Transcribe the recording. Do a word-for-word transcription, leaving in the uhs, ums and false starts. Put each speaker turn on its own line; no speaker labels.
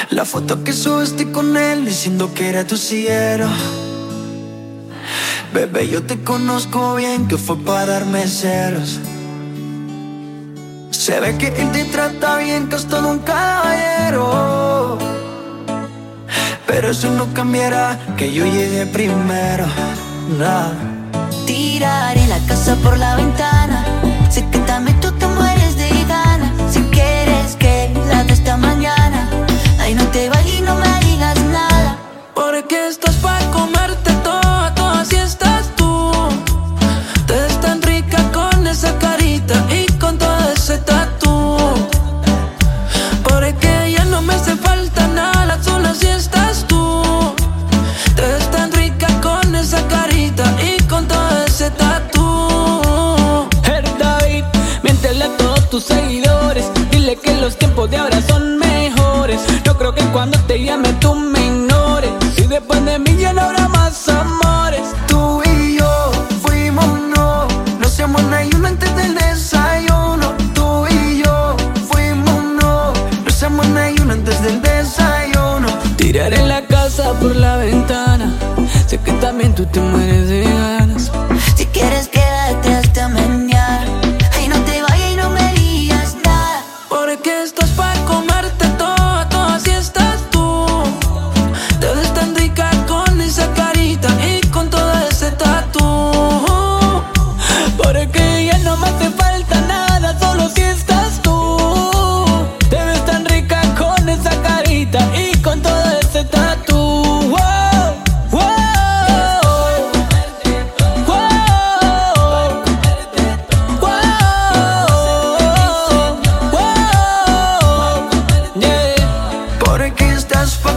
La foto que subiste con él diciendo que era tu cielo. Bebé, yo te conozco bien, que fue para darme celos. Se ve que él te trata bien, que es todo un caballero. Pero eso no cambiará, que yo llegué primero. Nah.
Tiraré la casa por la ventana. Sé que también tú te mueres de ganas. Si quieres que la de esta mañana, ay, no te vayas y no me digas nada.
Porque estás pa' comerte toda, toda si estás tú. Te ves tan rica con esa carita y con todo ese tatú. Porque ya no me hace falta nada, solo si estás tú. Te ves tan rica con esa carita y con todo ese tatú.
Her David, miéntele a todos tus seguidores. Dile que los tiempos de ahora son mejores. No creo que cuando te llame tú me ignores. Si después de mí ya no habrá más amores.
Tú y yo fuimos no, no hacemos ni uno antes del desayuno. Tú y yo fuimos no, no hacemos ni uno antes del desayuno.
Tiraré la casa por la ventana. Sé que también tú te mueres de ganas.
Si quieres quédate hasta mañana. Ay, no te vayas y no me digas nada.
Porque estás pa' comerte toda, toda si estás tú. Te ves tan rica con esa carita y con todo ese tatú.
Porque ya no me hace falta nada, solo si estás tú. Te ves tan rica con esa carita y con todo ese tatú. Wow, wow, wow, wow, wow, yeah.
Porque estás pa'